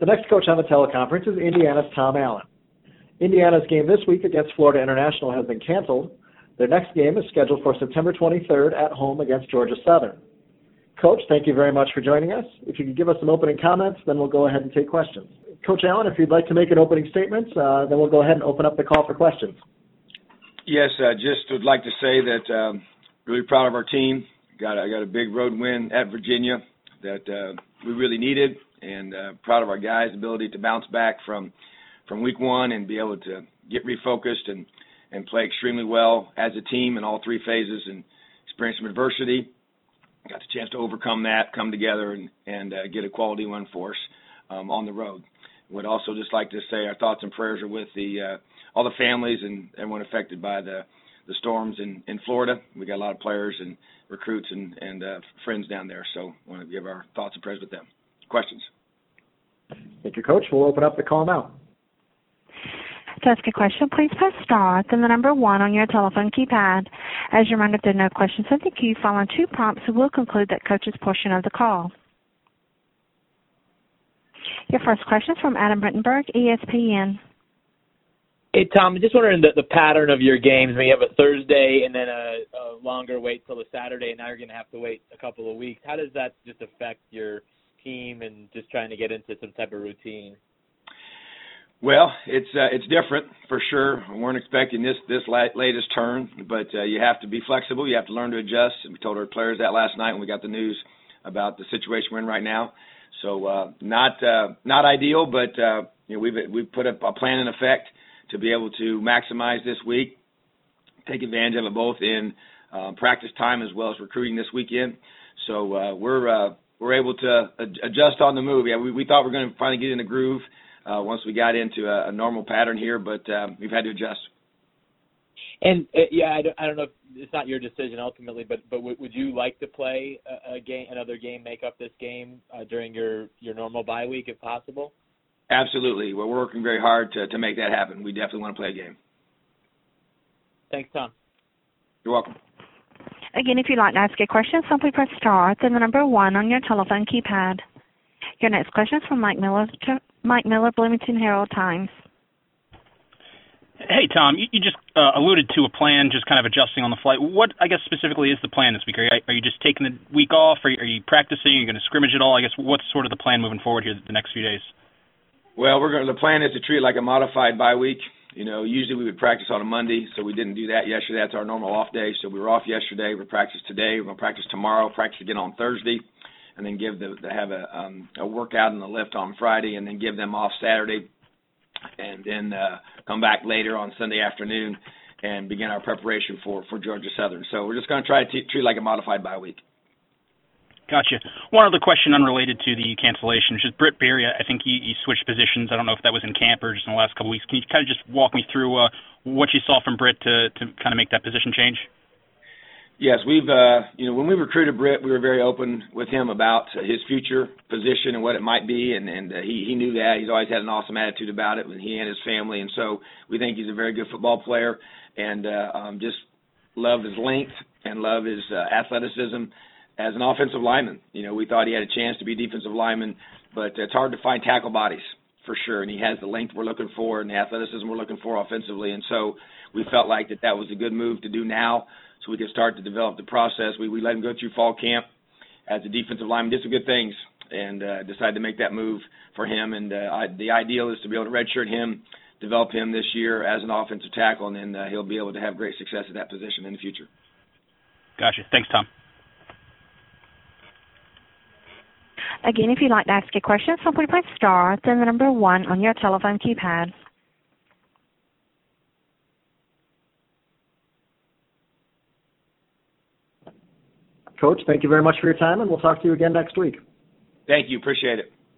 The next coach on the teleconference is Indiana's Tom Allen. Indiana's game this week against Florida International has been canceled. Their next game is scheduled for September 23rd at home against Georgia Southern. Coach, thank you very much for joining us. If you could give us some opening comments, then we'll go ahead and take questions. Coach Allen, if you'd like to make an opening statement, then we'll go ahead and open up the call for questions. Yes, just would like to say that really proud of our team. Got a big road win at Virginia that we really needed, and proud of our guys' ability to bounce back from week one and be able to get refocused and play extremely well as a team in all three phases and experience some adversity. Got the chance to overcome that, come together, and get a quality win for us on the road. Would also just like to say our thoughts and prayers are with all the families and everyone affected by the storms in Florida. We got a lot of players and recruits and friends down there, so I want to give our thoughts and prayers with them. Questions? Thank you, Coach. We'll open up the call now. To ask a question, please press star, then the number 1 on your telephone keypad. As a reminder, if there are no questions in the queue following 2 prompts, we'll conclude that coach's portion of the call. Your first question is from Adam Rittenberg, ESPN. Hey, Tom, just wondering the pattern of your games. When you have a Thursday and then a longer wait till a Saturday, and now you're going to have to wait a couple of weeks. How does that just affect your team and just trying to get into some type of routine? Well, it's different for sure. We weren't expecting this latest turn, but you have to be flexible. You have to learn to adjust. And we told our players that last night when we got the news about the situation we're in right now. So not ideal, but we've put a plan in effect to be able to maximize this week, take advantage of it both in practice time as well as recruiting this weekend. So we're able to adjust on the move. Yeah, we thought we were going to finally get in the groove once we got into a normal pattern here, but we've had to adjust. And I don't know if it's not your decision ultimately, but would you like to play another game, make up this game during your normal bye week if possible? Absolutely. We're working very hard to make that happen. We definitely want to play a game. Thanks, Tom. You're welcome. Again, if you'd like to ask a question, simply press star, then the number 1 on your telephone keypad. Your next question is from Mike Miller, Bloomington Herald-Times. Hey, Tom, you just alluded to a plan, just kind of adjusting on the fly. What, I guess, specifically is the plan this week? Are you just taking the week off? Are you practicing? Are you going to scrimmage at all? I guess, what's sort of the plan moving forward here the next few days? Well, the plan is to treat it like a modified bye week. Usually we would practice on a Monday, so we didn't do that yesterday. That's our normal off day. So we were off yesterday. We'll practice today. We're going to practice tomorrow, practice again on Thursday, and then have a workout and a lift on Friday, and then give them off Saturday, and then come back later on Sunday afternoon and begin our preparation for Georgia Southern. So we're just going to try to treat it like a modified bye week. Gotcha. One other question unrelated to the cancellation, which is Britt Berry. I think he switched positions. I don't know if that was in camp or just in the last couple of weeks. Can you kind of just walk me through what you saw from Britt to kind of make that position change? Yes, we've when we recruited Britt, we were very open with him about his future position and what it might be, and he knew that. He's always had an awesome attitude about it with he and his family, and so we think he's a very good football player, and just love his length and love his athleticism as an offensive lineman. We thought he had a chance to be defensive lineman, but it's hard to find tackle bodies for sure, and he has the length we're looking for and the athleticism we're looking for offensively, and so we felt like that was a good move to do now so we could start to develop the process. We let him go through fall camp as a defensive lineman, did some good things, and decided to make that move for him, and the ideal is to be able to redshirt him, develop him this year as an offensive tackle, and then he'll be able to have great success at that position in the future. Gotcha. Thanks, Tom. Again, if you'd like to ask a question, simply press star, then the number 1 on your telephone keypad. Coach, thank you very much for your time, and we'll talk to you again next week. Thank you. Appreciate it.